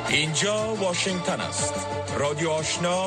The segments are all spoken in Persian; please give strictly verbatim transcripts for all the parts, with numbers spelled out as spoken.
اینجا واشنگتن است. رادیو آشنا،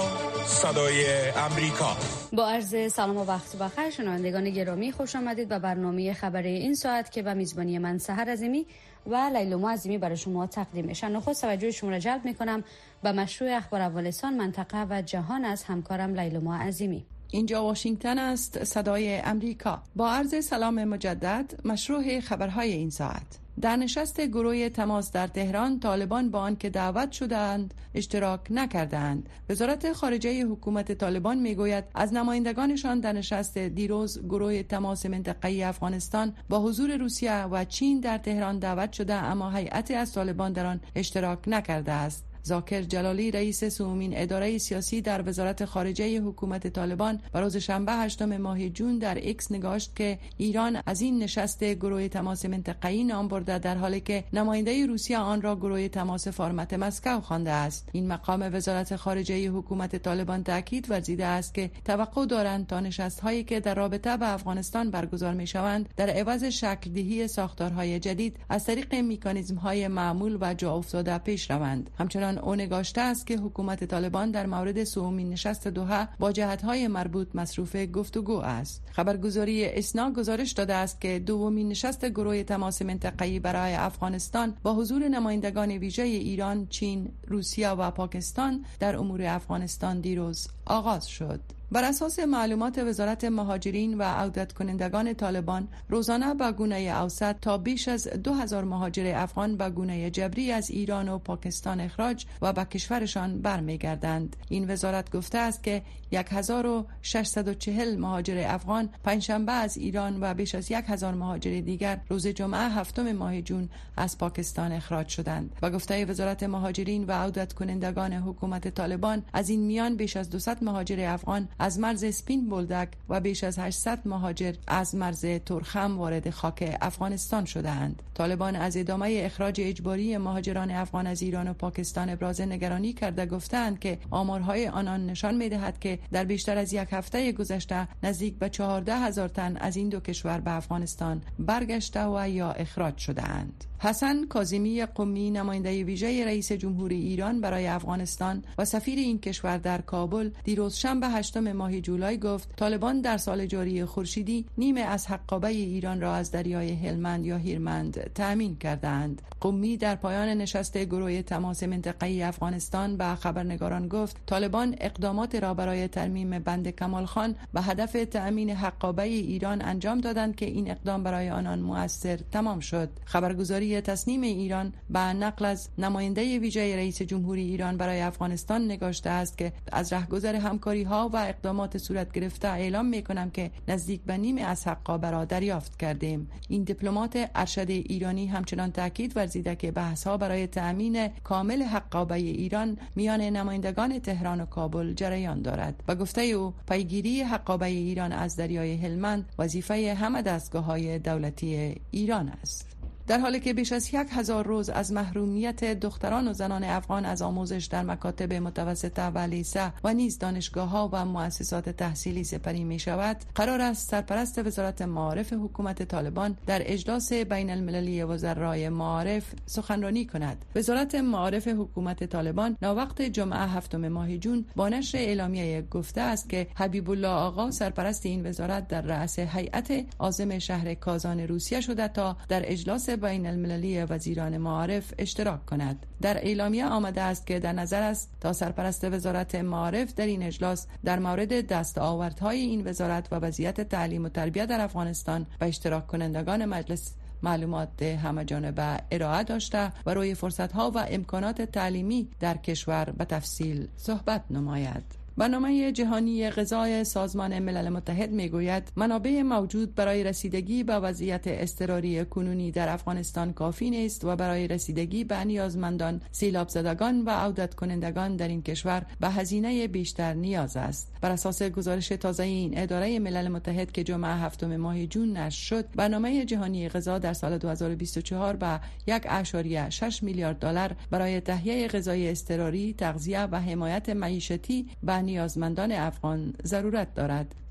صدای امریکا. با عرض سلام و وقت بخیر شنوندگان گرامی، خوش آمدید به برنامه خبری این ساعت که به میزبانی من سحر عظیمی و لیلا عظیمی برای شما تقدیم میشه. نخست توجه شما را جلب میکنم به مشروع اخبار افغانستان، منطقه و جهان از همکارم لیلا عظیمی. اینجا واشنگتن است، صدای امریکا. با عرض سلام مجدد، مشروع خبرهای این ساعت. در نشست گروه تماس در تهران، طالبان با آنکه دعوت شدند اشتراک نکردند. وزارت خارجه حکومت طالبان میگوید از نمایندگانشان در نشست دیروز گروه تماس منطقه‌ای افغانستان با حضور روسیه و چین در تهران دعوت شده، اما هیئتی از طالبان در آن اشتراک نکرده است. ذاکر جلالی، رئیس سومین اداره سیاسی در وزارت خارجه حکومت طالبان، روز شنبه هشتم ماه جون در ایکس نگاشت که ایران از این نشست گروه تماس منطقه‌ای نام برده، در حالی که نماینده روسیه آن را گروه تماس فرمت مسکو خوانده است. این مقام وزارت خارجه حکومت طالبان تاکید ورزیده است که توقع دارند تا نشست‌هایی که در رابطه با افغانستان برگزار می‌شوند در عوض شکل دهی ساختارهای جدید از طریق مکانیزم‌های معمول و جا افتاده پیش روند. همچنین او نگاشته است که حکومت طالبان در مورد سومین نشست دوحه با جهت‌های مربوط مصروف گفتگو است. خبرگزاری اسنا گزارش داده است که دومین نشست گروه تماس منطقه‌ای برای افغانستان با حضور نمایندگان ویژه ایران، چین، روسیه و پاکستان در امور افغانستان دیروز آغاز شد. بر اساس معلومات وزارت مهاجرین و عودت کنندگان طالبان، روزانه به گونه اوسط تا بیش از دو هزار مهاجر افغان به گونه جبری از ایران و پاکستان اخراج و به کشورشان برمیگردند. این وزارت گفته است که هزار و ششصد و چهل مهاجر افغان پنجشنبه از ایران و بیش از هزار مهاجر دیگر روز جمعه هفتم ماه جون از پاکستان اخراج شدند. به گفته وزارت مهاجرین و عودت کنندگان حکومت طالبان، از این میان بیش از دویست مهاجر افغان از مرز سپین بولدک و بیش از هشتصد مهاجر از مرز تورخم وارد خاک افغانستان شدند. طالبان از ادامه اخراج اجباری مهاجران افغان از ایران و پاکستان ابراز نگرانی کرده، گفتند که آمارهای آنان نشان می‌دهد که در بیشتر از یک هفته گذشته نزدیک به چهارده هزار تن از این دو کشور به افغانستان برگشته و یا اخراج شده‌اند. حسن کاظمی قمی، نماینده ویژه رئیس جمهوری ایران برای افغانستان و سفیر این کشور در کابل، دیروز شنبه هشتم ماه جولای گفت طالبان در سال جاری خورشیدی نیمه از حقابه ایران را از دریای هلمند یا هیرمند تأمین کردند. قمی در پایان نشست گروه تماس منطقه‌ای افغانستان به خبرنگاران گفت طالبان اقدامات را برای ترمیم بند کمال خان به هدف تأمین حقابه ایران انجام دادند که این اقدام برای آنان مؤثر تمام شد. خبرگزاری تصنیم ایران به نقل از نماینده ویژه رئیس جمهوری ایران برای افغانستان نگاشته است که از رهگذر همکاری ها و اقدامات صورت گرفته اعلام می کنم که نزدیک به نیمه از حقابه را دریافت کردیم. این دیپلمات ارشد ایرانی همچنان تاکید ورزیده که بحث ها برای تأمین کامل حقابه ایران میان نمایندگان تهران و کابل جریان دارد. با گفته او پیگیری حقابه ایران از دریای هلمند وظیفه همه دستگاه‌های دولتی ایران است. در حالی که بیش از یک هزار روز از محرومیت دختران و زنان افغان از آموزش در مکاتب متوسطه و لیسه و نیز دانشگاه‌ها و مؤسسات تحصیلی سپری می شود، قرار است سرپرست وزارت معارف حکومت طالبان در اجلاس بین المللی وزرای معارف سخنرانی کند. وزارت معارف حکومت طالبان ناوقت جمعه هفتم ماه جون با نشر اعلامیه گفته است که حبیب الله آقا، سرپرست این وزارت، در رأس هیئت عازم شهر کازان روسیه شده تا در اجلاس بین المللی وزیران معارف اشتراک کند. در اعلامیه آمده است که در نظر است تا سرپرست وزارت معارف در این اجلاس در مورد دستاوردهای این وزارت و وضعیت تعلیم و تربیت در افغانستان به اشتراک کنندگان مجلس معلومات همه‌جانبه ارائه داشته و روی فرصت‌ها و امکانات تعلیمی در کشور به تفصیل صحبت نماید. برنامه جهانی غذای سازمان ملل متحد میگوید منابع موجود برای رسیدگی به وضعیت اضطراری کنونی در افغانستان کافی نیست و برای رسیدگی به نیازمندان، سیلاب زدگان و عودت کنندگان در این کشور به هزینه بیشتر نیاز است. بر اساس گزارش تازه این اداره ملل متحد که جمعه هفتم ماه جون نشر شد، برنامه جهانی غذا در سال دو هزار و بیست و چهار به یک اشاریه شش میلیارد دلار برای تهیه غذای اضطراری، تغذیه و حمایت معیشتی به نیازمندان افغان ضرورت دارد.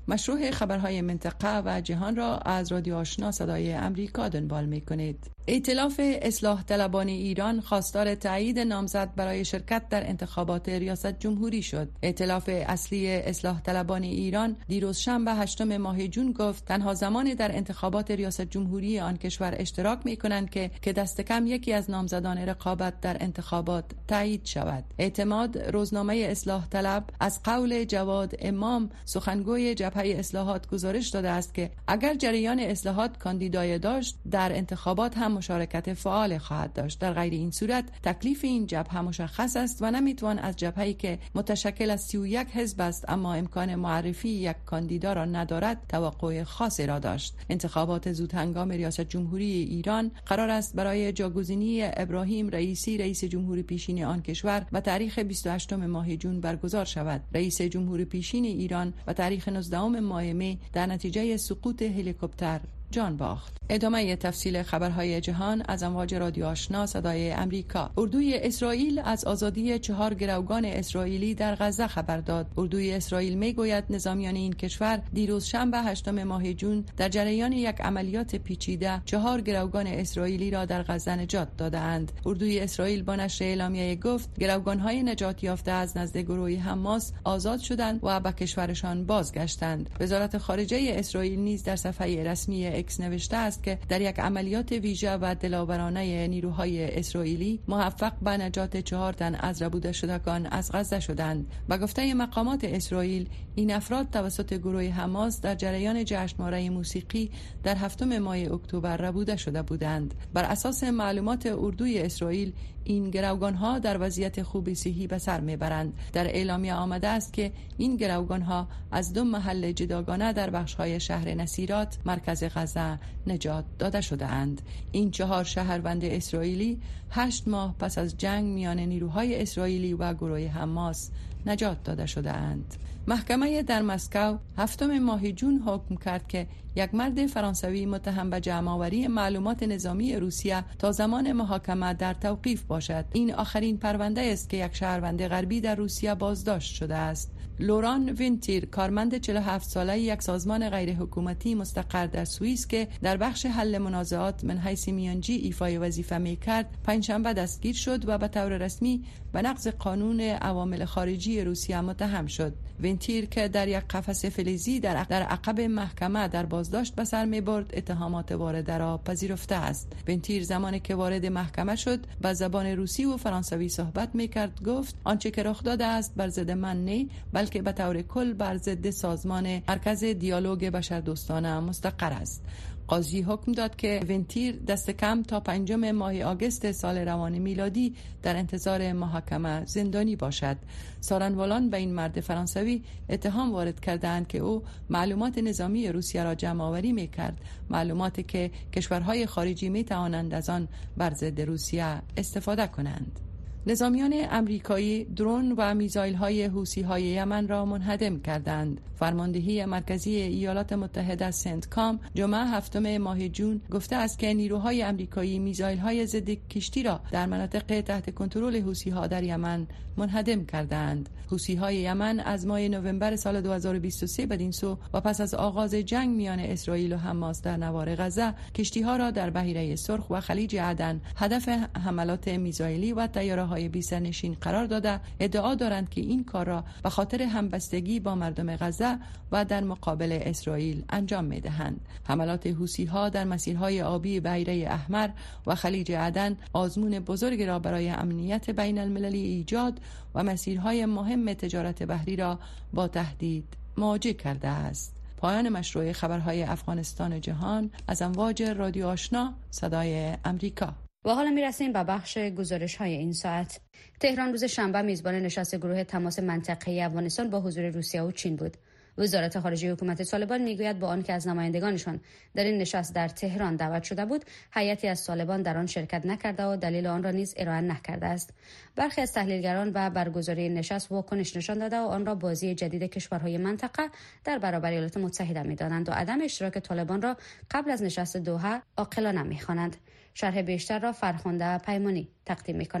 مشروع خبرهای منطقه و جهان را از رادیو آشنا صدای امریکا دنبال می‌کنید. ائتلاف اصلاح طلبان ایران خواستار تایید نامزد برای شرکت در انتخابات ریاست جمهوری شد. ائتلاف اصلی اصلاح طلبان ایران دیروز شنبه هشتم ماه جون گفت تنها زمان در انتخابات ریاست جمهوری آن کشور اشتراک می‌کنند که که دست کم یکی از نامزدان رقابت در انتخابات تایید شود. اعتماد روزنامه اصلاح طلب از قول جواد امام سخنگوی جبهه اصلاحات گزارش داده است که اگر جریان اصلاحات کاندیدای داشت در انتخابات هم مشارکت فعال خواهد داشت. در غیر این صورت تکلیف این جبهه مشخص است و نمیتوان از جبهه‌ای که متشکل از سی و یک حزب است اما امکان معرفی یک کاندیدا را ندارد توقع خاصی را داشت. انتخابات زودهنگام ریاست جمهوری ایران قرار است برای جاگزینی ابراهیم رئیسی رئیس جمهوری پیشین آن کشور و تاریخ بیست و هشتم ماه جون برگزار شود. رئیس جمهوری پیشین ایران و تاریخ نوزدهم ماه می در نتیجه سقوط هلیکوپتر جان باخت. ادامه تفصیل خبرهای جهان از امواج رادیو آشنا صدای امریکا. اردوی اسرائیل از آزادی چهار گروگان اسرائیلی در غزه خبر داد. اردوی اسرائیل میگوید نظامیان این کشور دیروز شنبه هشتم ماه جون در جریان یک عملیات پیچیده چهار گروگان اسرائیلی را در غزه نجات دادند. اردوی اسرائیل با نشر اعلامیه گفت گروگان‌های نجات یافته از نزد گروه حماس آزاد شدند و به کشورشان بازگشتند. وزارت خارجه اسرائیل نیز در صفحه رسمی اکس نوشته است که در یک عملیات ویژه و دلاورانه نیروهای اسرائیلی موفق به نجات چهار تن از ربوده شدگان از غزه شدند. به گفته مقامات اسرائیل این افراد توسط گروه حماس در جریان جشنواره موسیقی در هفتم ماه اکتبر ربوده شده بودند. بر اساس معلومات اردوی اسرائیل این گروگان‌ها در وضعیت خوب صحی به سر میبرند. در اعلامیه آمده است که این گروگان‌ها از دو محل جداگانه در بخش‌های شهر نصیرات مرکز غزه نجات داده شده اند. این چهار شهروند اسرائیلی هشت ماه پس از جنگ میان نیروهای اسرائیلی و گروه حماس نجات داده شده اند. محکمه در مسکو هفتم ماه جون حکم کرد که یک مرد فرانسوی متهم به جمع‌آوری معلومات نظامی روسیه تا زمان محاکمه در توقیف باشد. این آخرین پرونده است که یک شهروند غربی در روسیه بازداشت شده است. لوران وینتیر کارمند چهل و هفت ساله یک سازمان غیر حکومتی مستقر در سوئیس که در بخش حل منازعات من حیث میانجی ایفای وظیفه می‌کرد پنجشنبه دستگیر شد و به طور رسمی به نقض قانون عوامل خارجی روسیه متهم شد. وینتیر که در یک قفس فلزی در در عقب محکمه در بازداشت به سر می‌برد اتهامات وارده را پذیرفته است. وینتیر زمانی که وارد محکمه شد به زبان روسی و فرانسوی صحبت می‌کرد گفت آنچه که رخ داده است بر ضد من نه بلکه به طور کل بر ضد سازمان مرکز دیالوگ بشردوستانه مستقر است. قاضی حکم داد که وینتیر دست کم تا پنجم ماه آگوست سال روان میلادی در انتظار محاکمه زندانی باشد. سارنوالان به این مرد فرانسوی اتهام وارد کردند که او معلومات نظامی روسیه را جمع آوری می‌کرد، معلوماتی که کشورهای خارجی می‌توانند از آن بر ضد روسیه استفاده کنند. نظامیان امریکایی درون و میزایل‌های حوثی‌های یمن را منهدم کردند. فرماندهی مرکزی ایالات متحده سنتکام جمعه هفتم ماه جون گفته است که نیروهای امریکایی میزایل‌های ضد کشتی را در مناطق تحت کنترل حوثی‌ها در یمن منهدم کردند. حوثی‌های یمن از ماه نوامبر سال دو هزار و بیست و سه بدین سو و پس از آغاز جنگ میان اسرائیل و حماس در نوار غزه کشتی‌ها را در بحیره سرخ و خلیج عدن هدف حملات میزایلی و طیاره‌های بی‌سرنشین قرار داده ادعا دارند که این کار را به خاطر همبستگی با مردم غزه و در مقابل اسرائیل انجام می‌دهند. حملات حوثی‌ها در مسیرهای آبی بحیره احمر و خلیج عدن آزمون بزرگ را برای امنیت بین المللی ایجاد و مسیرهای مهم تجارت بحری را با تهدید مواجه کرده است. پایان مشروع خبرهای افغانستان جهان از امواج رادیو آشنا صدای امریکا. و حالا میرسیم به بخش گزارش های این ساعت. تهران روز شنبه میزبان نشست گروه تماس منطقه‌ای افغانستان با حضور روسیه و چین بود. وزارت خارجه حکومت طالبان میگوید با آنکه از نمایندگانشان در این نشست در تهران دعوت شده بود، هیئتی از طالبان در آن شرکت نکرده و دلیل آن را نیز ارائه نکرده است. برخی از تحلیلگران و برگزاری نشست واکنش نشان داده و آن را بازی جدید کشورهای منطقه در برابر ایالات متحده می‌دانند و عدم اشتراک طالبان را قبل از نشست دوحه عاقلانه می‌خوانند. شرح بیشتر را فرخنده پیمانی تقدیم می‌کند.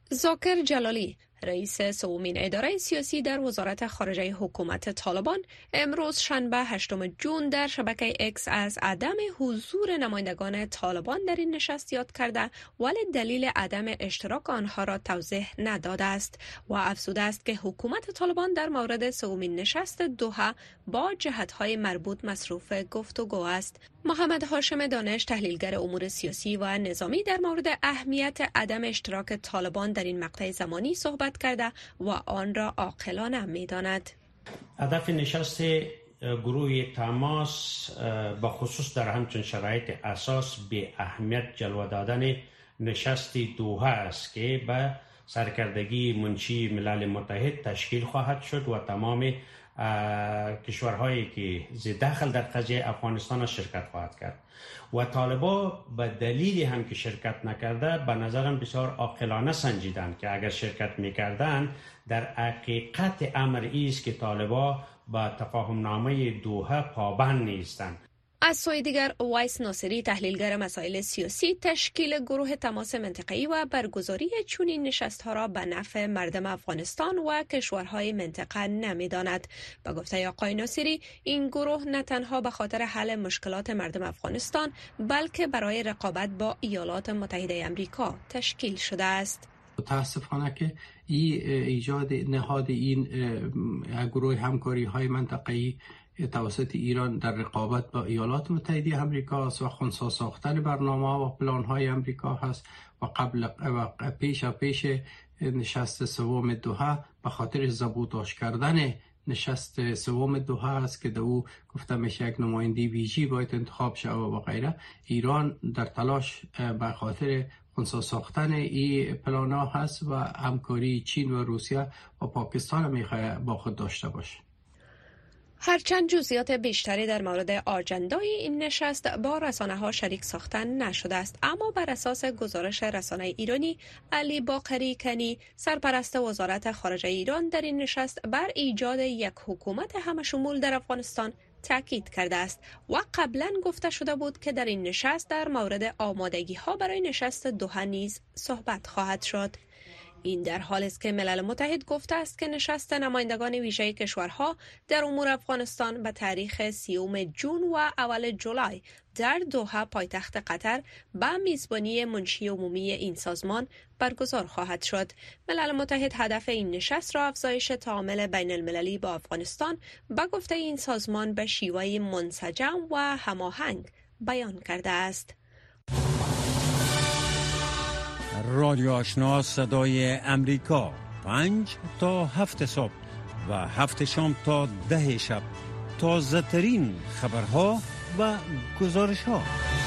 ذاکر جلالی، رئیس سومین اداره سیاسی در وزارت خارجه حکومت طالبان، امروز شنبه هشتم جون در شبکه اکس از عدم حضور نمایندگان طالبان در این نشست یاد کرده، ولی دلیل عدم اشتراک آنها را توضیح نداده است و افزوده است که حکومت طالبان در مورد سومین نشست دوحه با جهت‌های مربوط مصروف گفتگو است. محمد هاشم دانش، تحلیلگر امور سیاسی و نظامی، در مورد اهمیت عدم اشتراک طالبان در این مقطع زمانی صحبت کرده و آن را عاقلانه می‌داند. هدف نشست گروه تماس با خصوص در همچون شرایط اساس به اهمیت جلوه دادن نشست دوحه است که به سرکردگی منشی ملل متحد تشکیل خواهد شد و تمام کشورهایی که زیر دخل در قضیه افغانستان شرکت خواهد کرد و طالبا به دلیلی هم که شرکت نکرده به نظرم بسیار عاقلانه سنجیدند که اگر شرکت میکردن در حقیقت امر است که طالبا با تفاهم نامه دوحه پابند نیستند. از سوی دیگر، وایس ناصری، تحلیلگر مسائل سیاسی، تشکیل گروه تماس منطقه‌ای و برگزاری چنین نشست‌ها را به نفع مردم افغانستان و کشورهای منطقه نمی‌داند. به گفته آقای ناصری، این گروه نه تنها به خاطر حل مشکلات مردم افغانستان بلکه برای رقابت با ایالات متحده آمریکا تشکیل شده است. متاسفانه که ای ایجاد نهاد این گروه همکاری های منطقه‌ای توسط ایران در رقابت با ایالات متحده آمریکا است و خنثی ساختن برنامه و پلان های آمریکا هست و قبل و پیش پیش نشست سوم دوحه به خاطر زبوطاش کردن نشست سوم دوحه است که در او گفته میشه یک نماینده ویژی باید انتخاب شود و غیره. ایران در تلاش به خاطر خنثی ساختن این پلان ها هست و همکاری چین و روسیه و پاکستان میخواد با خود داشته باشه. هرچند جزئیات بیشتری در مورد آجندای این نشست با رسانه‌ها شریک ساختن نشده است، اما بر اساس گزارش رسانه ایرانی، علی باقری کنی، سرپرست وزارت خارجه ایران، در این نشست بر ایجاد یک حکومت همشمول در افغانستان تاکید کرده است و قبلا گفته شده بود که در این نشست در مورد آمادگی ها برای نشست دوحه نیز صحبت خواهد شد. این در حالی است که ملل متحد گفته است که نشست نمایندگان ویژه کشورها در امور افغانستان به تاریخ سیوم جون و اول جولای در دوحه پایتخت قطر به میزبانی منشی عمومی این سازمان برگزار خواهد شد. ملل متحد هدف این نشست را افزایش تعامل بین المللی با افغانستان به گفته این سازمان به شیوه منسجم و هماهنگ بیان کرده است. رادیو آشنا صدای امریکا، پنج تا هفت صبح و هفت شام تا ده شب، تازه ترین خبرها و گزارش ها.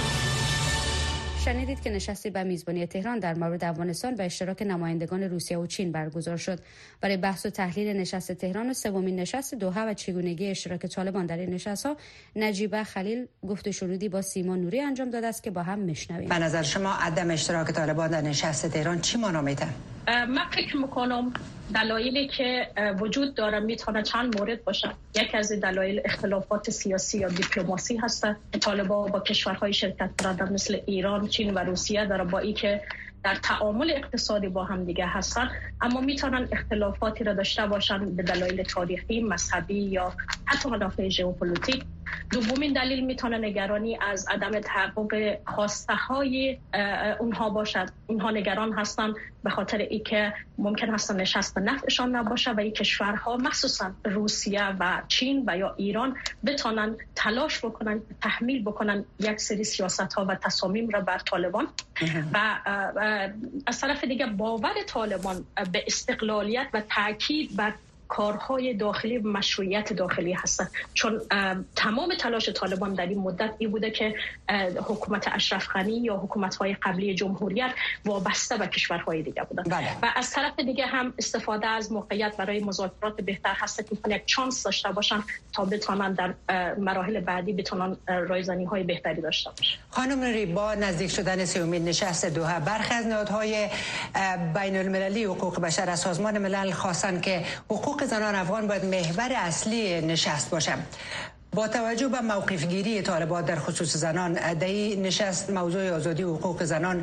شنیدید که نشستی به میزبانی تهران در مورد افغانستان به اشتراک نمایندگان روسیه و چین برگزار شد. برای بحث و تحلیل نشست تهران و سومین نشست دوحه و چگونگی اشتراک طالبان در این نشست‌ها، نجیبه خلیل گفت و شنودی با سیما نوری انجام داده است که با هم میشنویم. به نظر شما عدم اشتراک طالبان در نشست تهران چی معنا میده؟ من فکر میکنم دلایلی که وجود داره میتونه چند مورد باشه. یکی از دلایل اختلافات سیاسی یا دیپلماسی هست. طالبان با کشورهای شرکت کننده مثل ایران، چین و روسیه داره با ای که در تعامل اقتصادی با هم دیگه هستن، اما میتونن اختلافاتی را داشته باشن به دلایل تاریخی، مذهبی یا حتی منافع ژئوپلیتیک. دومین دلیل میتونه نگرانی از عدم تحقق خواسته های اونها باشد. اونها نگران هستن به خاطر اینکه ممکن هست نشست نفعشان نباشه و این کشورها مخصوصا روسیه و چین و یا ایران بتونن تلاش بکنن تحمیل بکنن یک سری سیاست ها و تصامیم را بر طالبان و از طرف دیگه باور طالبان به استقلالیت و تاکید بر کارهای داخلی و مشروعیت داخلی هستند، چون تمام تلاش طالبان در این مدت این بوده که حکومت اشرف غنی یا حکومت‌های قبلی جمهوریت وابسته به کشورهای دیگه بودن. بله. و از طرف دیگه هم استفاده از موقعیت برای مذاکرات بهتر هست که یک چانس داشته باشن تا بتونن در مراحل بعدی بتونن رایزنی‌های بهتری داشته باشن. خانم نوری، با نزدیک شدن سومین نشست دوحه، برخی از نهادهای بین المللی حقوق بشر از سازمان ملل خواستند که حقوق زنان افغان باید محور اصلی نشست باشه. با توجه به موقف گیری طالبان در خصوص زنان، در این نشست موضوع آزادی و حقوق زنان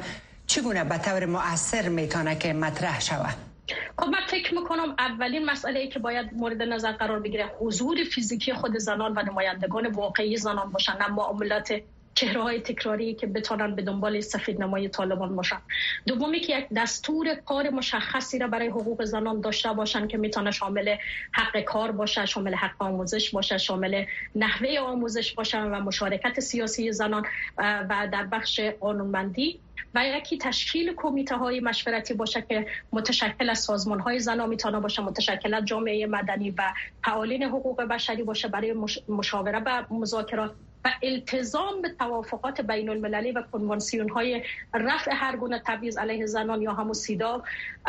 چگونه به طور مؤثر میتونه که مطرح شود؟ خب من فکر میکنم اولین مسئله ای که باید مورد نظر قرار بگیره حضور فیزیکی خود زنان و نمایندگان واقعی زنان باشن، نه معاملات چهره های تکراری که بتونن به دنبال سفید نمای طالبان باشن. دومی که یک دستور کار مشخصی را برای حقوق زنان داشته باشن که میتونه شامل حق کار باشه، شامل حق آموزش باشه، شامل نحوه آموزش باشه و مشارکت سیاسی زنان و در بخش قانونمندی. و یکی تشکیل کمیته های مشورتی باشه که متشکل از سازمان های زنان میتونه باشه، متشکل از جامعه مدنی و فعالین حقوق بشری باشه برای مشاوره و مذاکرات و التزام به توافقات بین المللی و کنوانسیون های رفع هر گونه تبعیض علیه زنان یا همون سیدا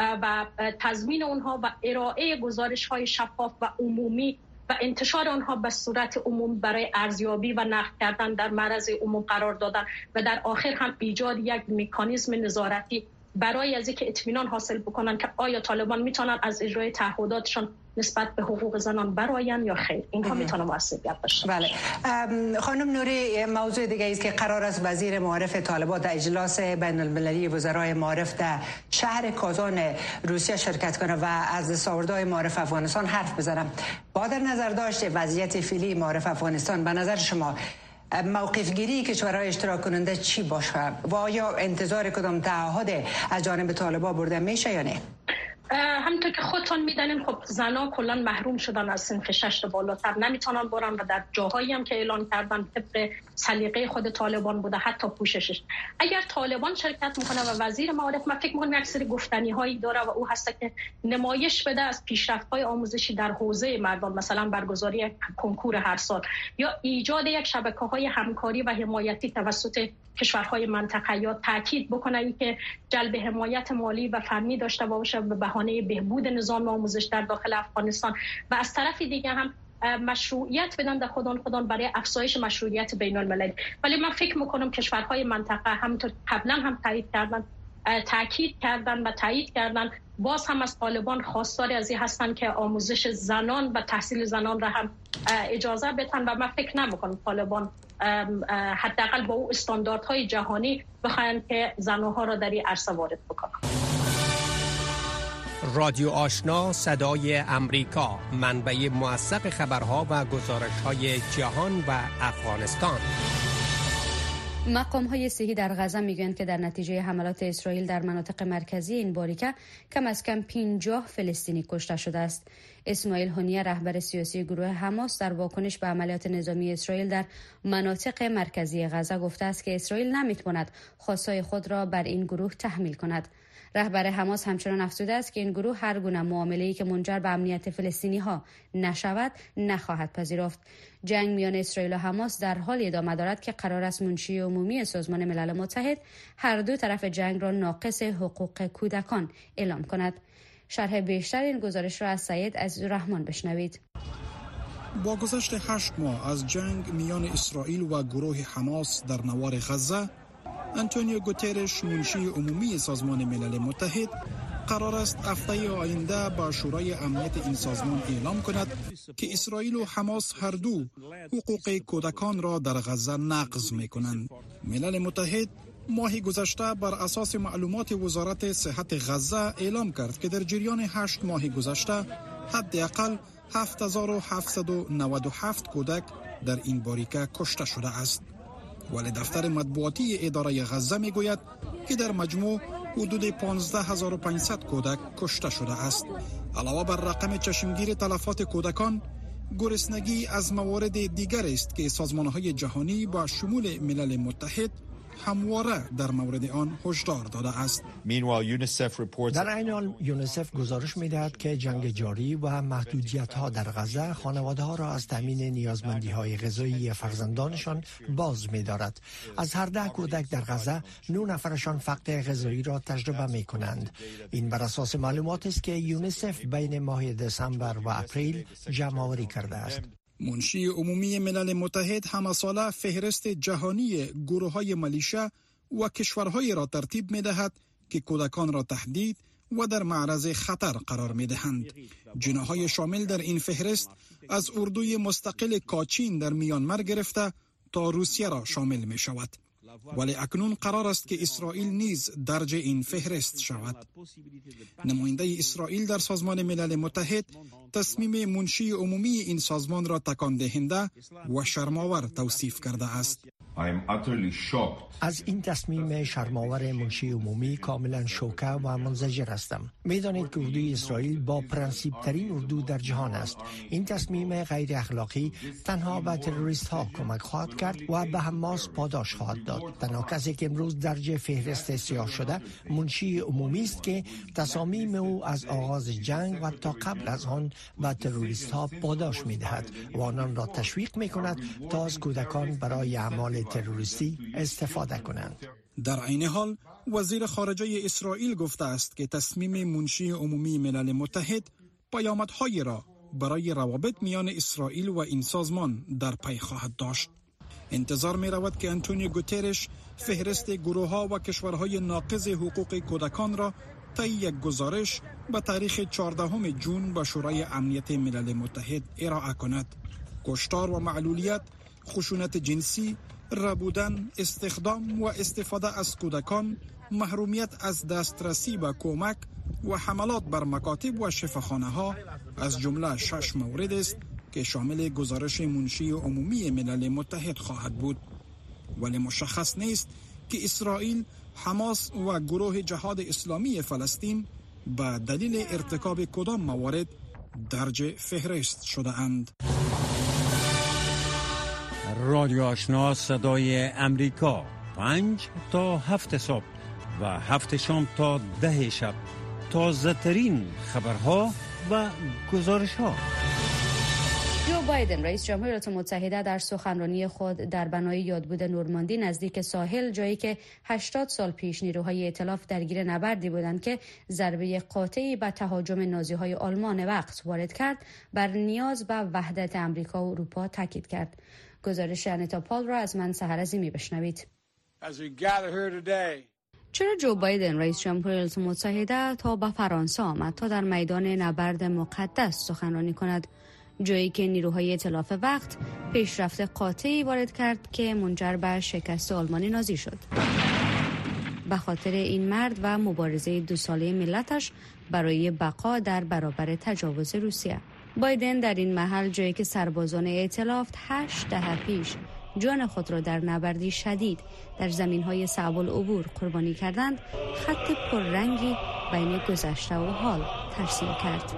و تضمین اونها و ارائه گزارش های شفاف و عمومی و انتشار آنها به صورت عموم برای ارزیابی و نقد کردن در معرض عموم قرار دادن و در آخر هم ایجاد یک مکانیزم نظارتی برای از اینکه اطمینان حاصل بکنن که آیا طالبان میتونن از اجرای تعهداتشان نسبت به حقوق زنان برآیند یا خیر. اینها میتونه موثریت داشته. بله. خانم نوری، موضوع دیگه است که قرار است وزیر معارف طالبان در اجلاس بین المللی وزرای معارف در شهر کازان روسیه شرکت کنه و از دستاوردهای معارف افغانستان حرف بزنه. با در نظر داشته وضعیت فعلی معارف افغانستان، به نظر شما موقف گیری کشورهای اشتراک کننده چی باشه و آیا انتظار کدام تعهد از جانب طالبان برده میشه یا نه؟ همونطور که خودتون میدانین خب زنا کلا محروم شدن از صنف شش بالاتر، نمیتونن برن و در جاهایی هم که اعلان کردن طبق سلیقه خود طالبان بوده حتی پوششش. اگر طالبان شرکت میکنه و وزیر معارف، من فکر میکنم اکثر گفتنی هایی داره و او هست که نمایش بده از پیشرفت های آموزشی در حوزه مردان، مثلا برگزاری کنکور هر سال یا ایجاد یک شبکه های همکاری و حمایتی توسط کشورهای منطقه یا تاکید بکنه که جلب حمایت مالی و فنی داشته باشه به بهانه بهبود نظام آموزش در داخل افغانستان و از طرف دیگه هم مشروعیت بدن در خودان خودان برای افزایش مشروعیت بین المللی. ولی من فکر میکنم کشورهای منطقه همونطور قبلا هم تایید کردن تاکید کردن و تایید کردن باز هم از طالبان خواستار از این هستن که آموزش زنان و تحصیل زنان را هم اجازه بدن و من فکر نمیکنم طالبان حداقل با او استانداردهای جهانی بخواهند که زنها را در این عرصه وارد بکنند. رادیو آشنا صدای امریکا، منبع موثق خبرها و گزارش‌های جهان و افغانستان. مقام های صحی در غزه میگویند که در نتیجه حملات اسرائیل در مناطق مرکزی این باریکه کم از کم پنجاه فلسطینی کشته شده است. اسماعیل هنیه، رهبر سیاسی گروه حماس، در واکنش به عملیات نظامی اسرائیل در مناطق مرکزی غزه گفته است که اسرائیل نمیتواند خواستهای خود را بر این گروه تحمیل کند. رهبر حماس همچنان افزوده است که این گروه هر گونه معامله‌ای که منجر به امنیت فلسطینی‌ها نشود نخواهد پذیرفت. جنگ میان اسرائیل و حماس در حال ادامه دارد که قرار است منشی عمومی سازمان ملل متحد هر دو طرف جنگ را ناقض حقوق کودکان اعلام کند. شرح بیشتر این گزارش را از سید عزیزالرحمن بشنوید. با گذشت هشت ماه از جنگ میان اسرائیل و گروه حماس در نوار غزه، آنتونیو گوترش، منشی عمومی سازمان ملل متحد، قرار است هفته آینده با شورای امنیت این سازمان اعلام کند که اسرائیل و حماس هر دو حقوق کودکان را در غزه نقض می کنند. ملل متحد ماه گذشته بر اساس معلومات وزارت صحت غزه اعلام کرد که در جریان هشت ماه گذشته حداقل هفت هزار و هفتصد و نود و هفت کودک در این باریکه کشته شده است. ولی دفتر مطبوعاتی اداره غزه می گوید که در مجموع حدود پانزده هزار و پانصد کودک کشته شده است. علاوه بر رقم چشمگیر تلفات کودکان، گرسنگی از موارد دیگر است که سازمان‌های جهانی با شمول ملل متحد همواره در مورد آن هشدار داده است. در این حال یونیسف گزارش می‌دهد که جنگ جاری و محدودیت‌ها در غزه خانواده‌ها را از تامین نیازمندی‌های غذایی فرزندانشان باز می‌دارد. از هر ده کودک در غزه، نه نفرشان فقر غذایی را تجربه می‌کنند. این بر اساس معلوماتی است که یونیسف بین ماه دسامبر و اپریل جمع‌آوری کرده است. منشی عمومی ملل متحد همه ساله فهرست جهانی گروه‌های ملیشه و کشورهای را ترتیب می‌دهد که کودکان را تهدید و در معرض خطر قرار می‌دهند. جناح‌های شامل در این فهرست از اردوی مستقل کاچین در میانمار گرفته تا روسیه را شامل می‌شود. ولی اکنون قرار است که اسرائیل نیز درج این فهرست شود. نماینده اسرائیل در سازمان ملل متحد تصمیم منشی عمومی این سازمان را تکان دهنده و شرم‌آور توصیف کرده است. از این تصمیم شرم‌آور منشی عمومی کاملا شوکه و منزجر هستم. می‌دانید که اردوی اسرائیل با پرنسیب ترین اردو در جهان است. این تصمیم غیر اخلاقی تنها به تروریست ها کمک خواهد کرد و به حماس پاداش خواهد داد. تنها کسی که امروز درج فهرست سیاه شده منشی عمومی است که تصامیم او از آغاز جنگ و تا قبل از آن به تروریست ها پاداش می‌دهد و آنان را تشویق می‌کند تا از کودکان برای اعمال تروریستی استفاده کنند. در عین حال وزیر خارجه اسرائیل گفته است که تصمیم منشی عمومی ملل متحد پیامدهایی را برای روابط میان اسرائیل و این سازمان در پی خواهد داشت. انتظار می رود که آنتونیو گوترش فهرست گروه‌ها و کشورهای ناقض حقوق کودکان را طی یک گزارش به تاریخ چهاردهم ژوئن به شورای امنیت ملل متحد ارائه کند. کشتار و معلولیت، خشونت جنسی، ربودن، استخدام و استفاده از کودکان، محرومیت از دسترسی به کمک و حملات بر مکاتب و شفاخانه ها از جمله شش مورد است که شامل گزارش منشی عمومی ملل متحد خواهد بود. ولی مشخص نیست که اسرائیل، حماس و گروه جهاد اسلامی فلسطین به دلیل ارتکاب کدام موارد درج فهرست شده اند. رادیو آشنا صدای امریکا، پنج تا هفت صبح و هفت شام تا ده شب، تازه ترین خبرها و گزارش ها. جو بایدن رئیس جمهور ایالات متحده در سخنرانی خود در بنای یادبود نورماندی نزدیک ساحل، جایی که هشتاد سال پیش نیروهای ائتلاف درگیر نبردی بودند که ضربه قاطعی به تهاجم نازی‌های آلمان وقت وارد کرد، بر نیاز به وحدت آمریکا و اروپا تاکید کرد. گزارش انیتا پال را از من سحر عظیمی بشنوید. چرا جو بایدن رئیس جمهور ایالات متحده تا به فرانسه آمد تا در میدان نبرد مقدس سخنرانی کند، جایی که نیروهای ائتلاف وقت پیشرفت قاطعی وارد کرد که منجر به شکست آلمان نازی شد؟ به خاطر این مرد و مبارزه دو ساله ملتش برای بقا در برابر تجاوز روسیه. بایدن در این محل، جایی که سربازان ائتلاف هشت دهه پیش جان خود را در نبردی شدید در زمین‌های صعب العبور قربانی کردند، خط پررنگی بین گذشته و حال ترسیم کرد.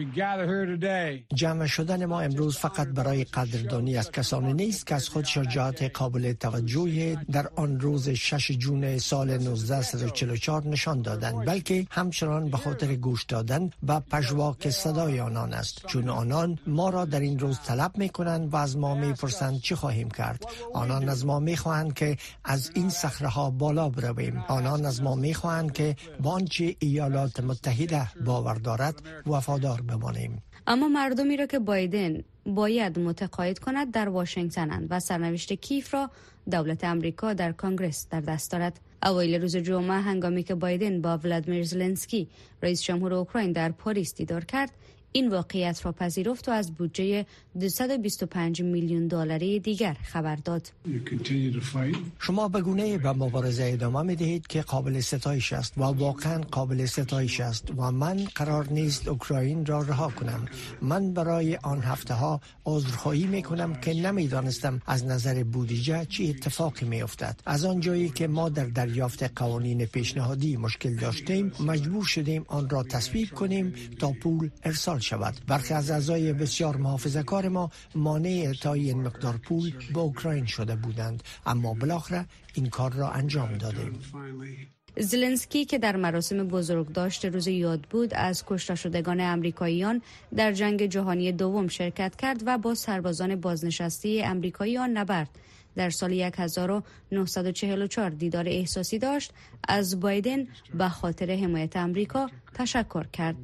جمع شدن ما امروز فقط برای قدردانی از کسانی نیست که از خود شجاعت قابل توجهی در آن روز شش ژوئن سال نوزده و چهل و چهار نشان دادند، بلکه همچنان به خاطر گوش دادن و پژواک صدای آنان است، چون آنان ما را در این روز طلب می‌کنند و از ما می‌پرسند چه خواهیم کرد. آنان از ما می‌خواهند که از این صخره‌ها بالا برویم. آنان از ما می‌خواهند که با آنچه ایالات متحده باور دارد وفادار بمانیم. اما مردمی را که بایدن باید متقاعد کند در واشنگتنند و سرنوشت کیف را دولت امریکا در کنگره در دست دارد. اوایل روز جمعه، هنگامی که بایدن با ولادیمیر زلنسکی رئیس جمهور اوکراین در پاریس دیدار کرد، این واقعیت را پذیرفت و از بودجه دویست و بیست و پنج میلیون دلاری دیگر خبر داد. شما به گونه‌ای به مبارزه ادامه می‌دهید که قابل ستایش است و واقعا قابل ستایش است و من قرار نیست اوکراین را رها کنم. من برای آن هفته‌ها عذرخواهی می‌کنم که نمی‌دانستم از نظر بودجه چه اتفاقی می‌افتد. از آن جایی که ما در دریافت قوانین پیشنهادی مشکل داشتیم، مجبور شدیم آن را تصویب کنیم تا پول ارسال شود. برخی از اعضای بسیار محافظه‌کار ما مانع اعطای این مقدار پول به اوکراین شده بودند، اما بالاخره این کار را انجام دادیم. زلنسکی که در مراسم بزرگداشت روز یادبود از کشته شدگان آمریکاییان در جنگ جهانی دوم شرکت کرد و با سربازان بازنشسته آمریکایی آن نبرد در سال هزار و نهصد و چهل و چهار دیدار احساسی داشت، از بایدن به خاطر حمایت آمریکا تشکر کرد.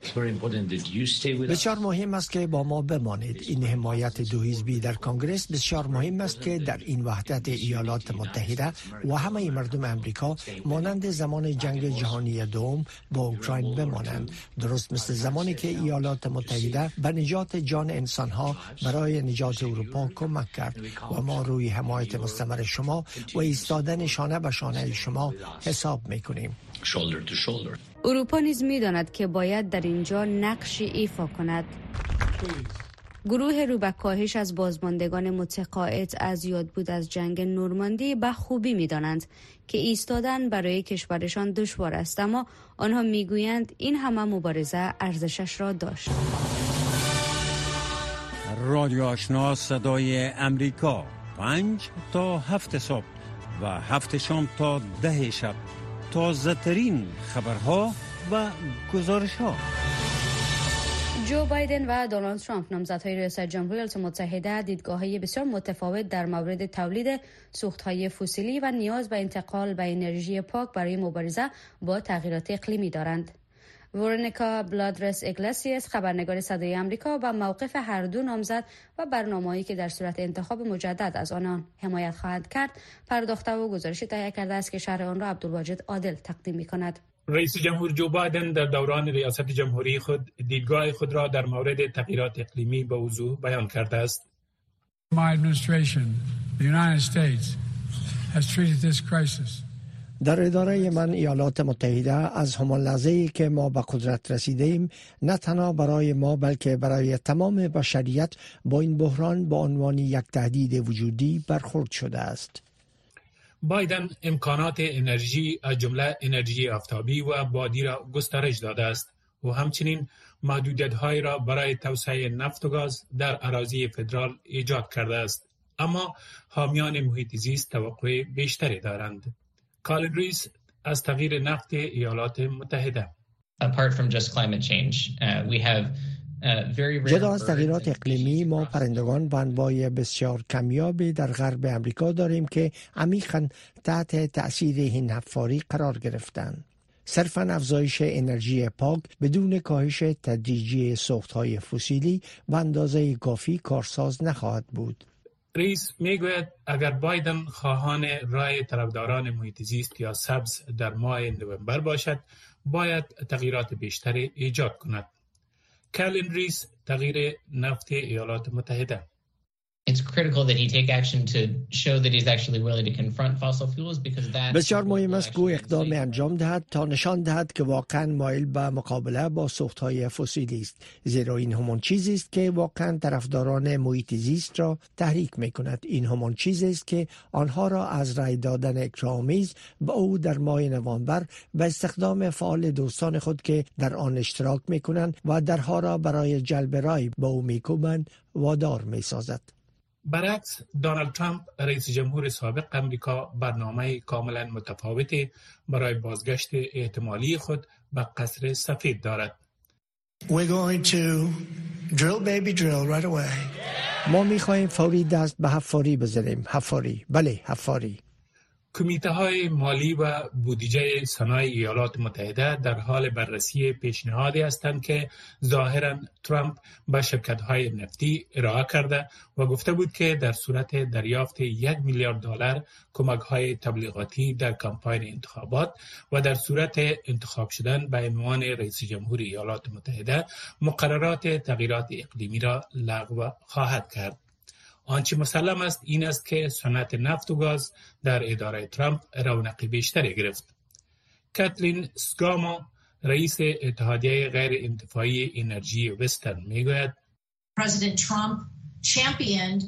بسیار مهم است که با ما بمانید. این حمایت دو حزبی در کنگره بسیار مهم است که در این وحدت ایالات متحده و همه مردم امریکا مانند زمان جنگ جهانی دوم با اوکراین بمانند، درست مثل زمانی که ایالات متحده به نجات جان انسانها برای نجات اروپا کمک کرد و ما روی حمایت مستمر شما و ایستادن شانه به شانه شما حساب میکنیم. اروپا نیز می‌داند که باید در اینجا نقشی ایفا کند. گروه رو به کاهش از بازماندگان متقاعد از یاد بود از جنگ نورماندی به خوبی می‌دانند که ایستادن برای کشورشان دشوار است، اما آنها می‌گویند این همه مبارزه ارزشش را داشت. رادیو آشنا صدای امریکا، پنج تا هفت صبح و هفت شام تا ده شب، تازه ترین خبرها و گزارش ها. جو بایدن و دونالد ترامپ نامزدهای ریاست جمهوری ایالات متحده دیدگاه‌های بسیار متفاوت در مورد تولید سوخت‌های فسیلی و نیاز به انتقال به انرژی پاک برای مبارزه با تغییرات اقلیمی دارند. ورونیکا بلادرس اگلسیاس، خبرنگار صدای آمریکا، با موقف هر دو نامزد و برنامه‌ای که در صورت انتخاب مجدد از آنان حمایت خواهد کرد پرداخته و گزارش تهیه کرده است که شرح آن را عبدالواجد عادل تقدیم می‌کند. رئیس جمهور جو بایدن در دوران ریاست جمهوری خود دیدگاه خود را در مورد تغییرات اقلیمی به وضوح بیان کرده است. My administration, the United States, has treated this crisis. در اداره من ایالات متحده از همان لحظه‌ای که ما به قدرت رسیدیم نه تنها برای ما بلکه برای تمام بشریت با این بحران با عنوان یک تهدید وجودی برخورد شده است. بایدن امکانات انرژی از جمله انرژی آفتابی و بادی را گسترش داده است و همچنین محدودیت‌های را برای توسعه نفت و گاز در اراضی فدرال ایجاد کرده است، اما حامیان محیط زیست توقع بیشتری دارند. کالین ریس از تغییر نفت ایالات متحده. Apart from just climate change, uh, we have جدا از تغییرات اقلیمی ما پرندگان و انواع بسیار کمیابی در غرب امریکا داریم که عمیقاً تحت تأثیر این حفاری قرار گرفتند. صرفاً افزایش انرژی پاک بدون کاهش تدریجی سوخت‌های فسیلی و اندازه کافی کارساز نخواهد بود. رئیس میگوید اگر بایدن خواهان رای طرفداران محیط زیست یا سبز در ماه نوامبر باشد، باید تغییرات بیشتری ایجاد کند. کالین ریس، تغییر نفت ایالات متحده. It's critical that he take action to show that he's actually willing to confront fossil fuels because that بسیار مهم است که اقدام انجام دهد تا نشان دهد که واقعا مایل به مقابله با سوخت‌های فسیلی است، زیرا این همان چیزی است که واقعا طرفداران محیط زیست را تحریک می‌کند. این همان چیزی است که آنها را از رای دادن اکرامیز به او در ماه نوامبر و استخدام فعال دوستان خود که در آن اشتراک می‌کنند و درها را برای جلب رای به او می‌کوبند وادار می‌سازد. برعکس، دونالد ترامپ رئیس جمهور سابق امریکا برنامه کاملا متفاوتی برای بازگشت احتمالی خود به قصر سفید دارد. We're going to drill baby drill right away. ما می‌خواهیم فوری دست به حفاری بزنیم. حفاری، بله حفاری. کمیته های مالی و بودجه صنایع ایالات متحده در حال بررسی پیشنهادی هستند که ظاهراً ترامپ به شرکت های نفتی ارائه کرده و گفته بود که در صورت دریافت یک میلیارد دلار کمک های تبلیغاتی در کمپاین انتخابات و در صورت انتخاب شدن به عنوان رئیس جمهور ایالات متحده مقررات تغییرات اقلیمی را لغو خواهد کرد. آنچه مسلم است این است که صنعت نفت و گاز در اداره ترامپ رونق بیشتری گرفت. کاتلین سگامو، رئیس اتحادیه غیر انتفاعی انرژی وسترن، میگوید President Trump championed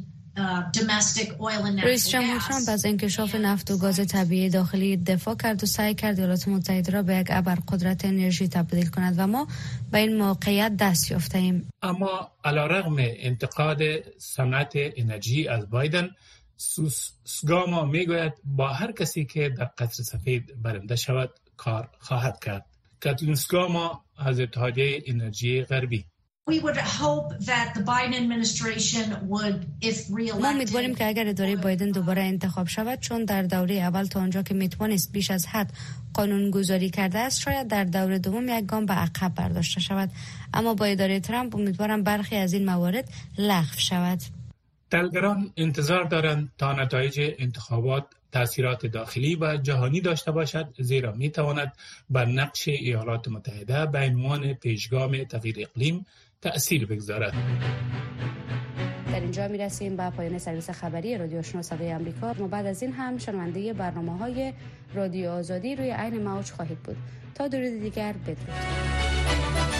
رئیس جمهور ترامپ از انکشاف نفت و گاز طبیعی داخلی دفاع کرد و سعی کرد ایالات متحده را به یک ابرقدرت انرژی تبدیل کند و ما به این موقعیت دست یافته‌ایم. اما علیرغم انتقاد صنعت انرژی از بایدن، سگاما میگوید با هر کسی که در قصر سفید برنده شود کار خواهد کرد. کاتلین سگاما از اتحادیه انرژی غربی. We would hope that the Biden administration would, if reelected. ما امیدواریم که اگر اداره بایدن دوباره انتخاب شود، چون در دوره اول تا آنجا که میتوانست بیش از حد قانون گذاری کرده است، شاید در دوره دوم یک گام به عقب برداشته شود. اما با اداره ترامپ امیدوارم برخی از این موارد لغو شود. تحلیلگران انتظار دارند تا نتایج انتخابات تأثیرات داخلی و جهانی داشته باشد، زیرا می تواند بر نقش ایالات متحده به عنوان پیشگام تغییر اقلیم تأثیر بگذارد. در اینجا می رسیم به پایان سرویس خبری رادیو آشنا صدای آمریکا. ما بعد از این هم شنونده برنامه‌های رادیو آزادی روی عین موج خواهید بود. تا درود دیگر، بدرود.